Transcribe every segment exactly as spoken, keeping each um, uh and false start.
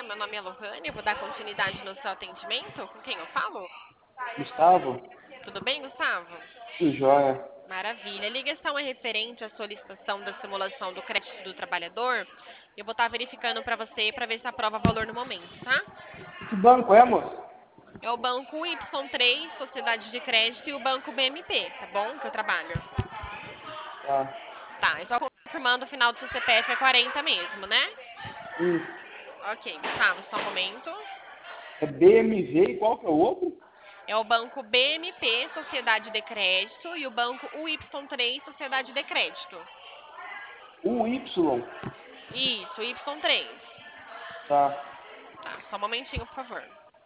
meu nome é Lohane, eu vou dar continuidade no seu atendimento. Com quem eu falo? Gustavo? Tudo bem, Gustavo? Tudo jóia. Maravilha. A ligação é referente à solicitação da simulação do crédito do trabalhador. Eu vou estar verificando para você para ver se aprova valor no momento, tá? Que banco é, moço? É o banco Y três, Sociedade de Crédito, e o banco B M P, tá bom? Que eu trabalho. Tá. Tá, e só confirmando o final do seu C P F é quarenta mesmo, né? Isso. Ok, Gustavo, só um momento. É B M V e qual que é o outro? É o banco B M P, Sociedade de Crédito, e o banco U Y três, Sociedade de Crédito. U Y. Isso, Y três. Tá. Tá, só um momentinho, por favor.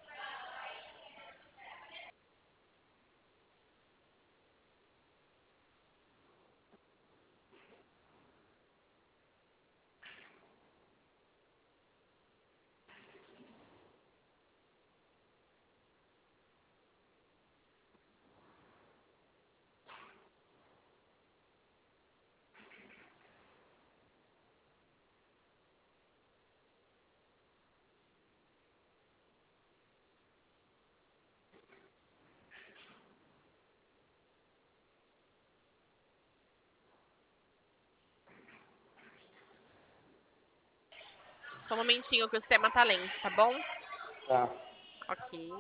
Só um momentinho que o sistema tá lento, tá bom? Tá. Ok.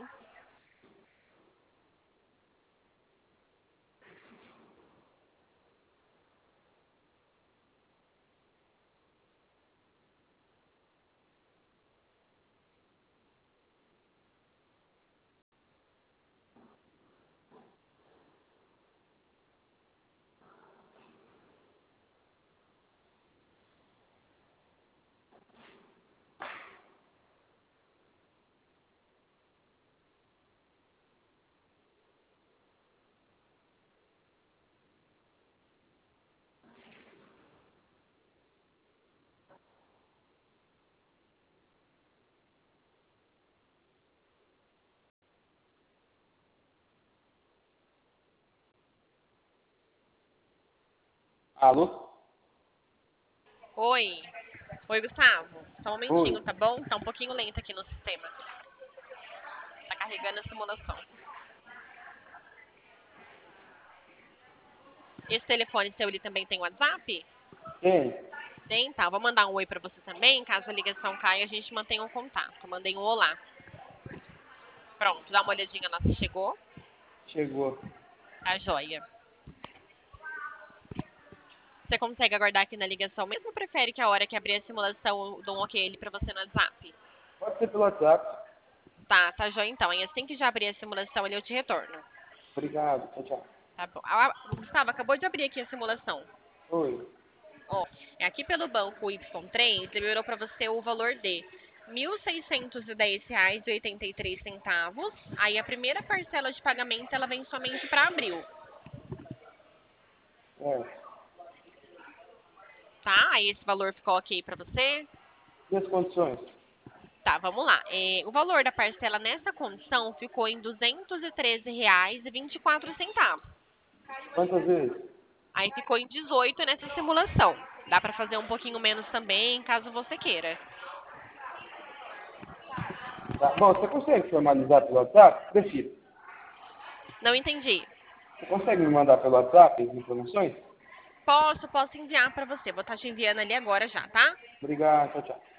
Alô? Oi. Oi, Gustavo. Só um Oi. momentinho, tá bom? Tá um pouquinho lento aqui no sistema. Tá carregando a simulação. Esse telefone seu, ele também tem WhatsApp? Quem? Tem, tá. Vou mandar um oi pra você também. Caso a ligação caia, a gente mantém um contato. Eu mandei um olá. Pronto, dá uma olhadinha lá se chegou. Chegou. Tá joia. Você consegue aguardar aqui na ligação mesmo ou prefere que a hora que abrir a simulação eu dou um ok ali pra você no WhatsApp? Pode ser pelo WhatsApp. Tá, tá joia então. E assim que já abrir a simulação ali eu te retorno. Obrigado. Tchau, tchau. Tá bom. Ah, Gustavo, acabou de abrir aqui a simulação. Oi. Ó, é aqui pelo banco Y três, liberou para você o valor de mil seiscentos e dez reais e oitenta e três centavos. Aí a primeira parcela de pagamento ela vem somente para abril, É. tá? Aí esse valor ficou ok para você? E as condições? Tá, vamos lá. É, o valor da parcela nessa condição ficou em duzentos e treze reais e vinte e quatro centavos. Quantas vezes? Aí ficou em dezoito nessa simulação. Dá para fazer um pouquinho menos também, caso você queira. Tá. Bom, você consegue formalizar pelo WhatsApp? Prefiro. Não entendi. Você consegue me mandar pelo WhatsApp as informações? Posso, posso enviar para você. Vou estar te enviando ali agora já, tá? Obrigado. Tchau, tchau.